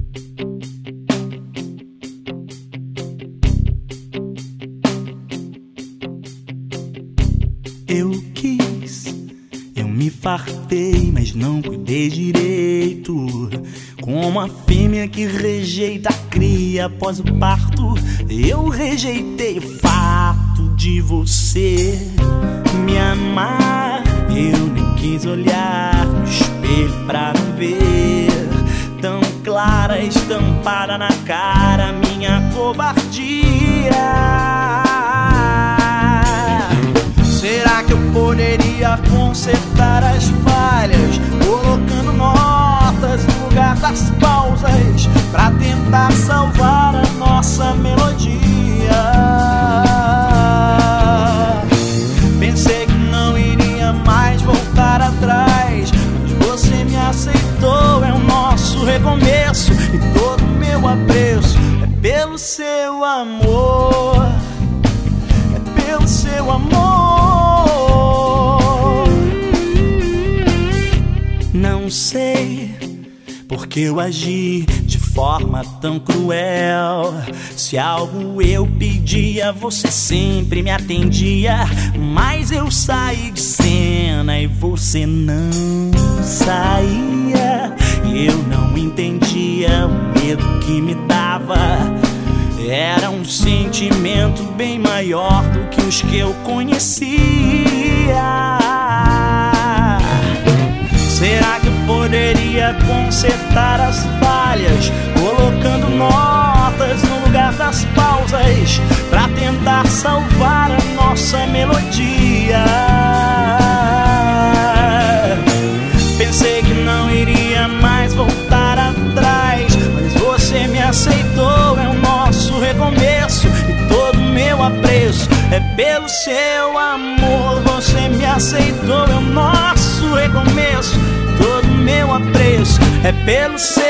Eu quis, eu me fartei, mas não cuidei direito. Como a fêmea que rejeita a cria após o parto, eu rejeitei o fato de você me amar. Eu nem quis olhar no espelho pra me ver tão clara, estampada na cara, minha covardia. Será que eu poderia consertar as falhas, colocando notas no lugar das pausas, pra tentar salvar a nossa melodia? Pensei que não iria mais voltar atrás, mas você me aceitou, é o nosso recomeço. E todo meu apreço é pelo seu amor, é pelo seu amor. Não sei porque eu agi de forma tão cruel. Se algo eu pedia, você sempre me atendia, mas eu saí de cena e você não saía. E eu não entendia o medo que me dava. Era um sentimento bem maior do que os que eu conhecia. Será que eu poderia consertar as falhas, colocando notas no lugar das pausas, pra tentar salvar a nossa melodia? Pensei que não iria mais voltar atrás, mas você me aceitou, é o nosso recomeço. E todo meu apreço é pelo seu amor. Você me aceitou, é o nosso recomeço. Todo meu apreço é pelo seu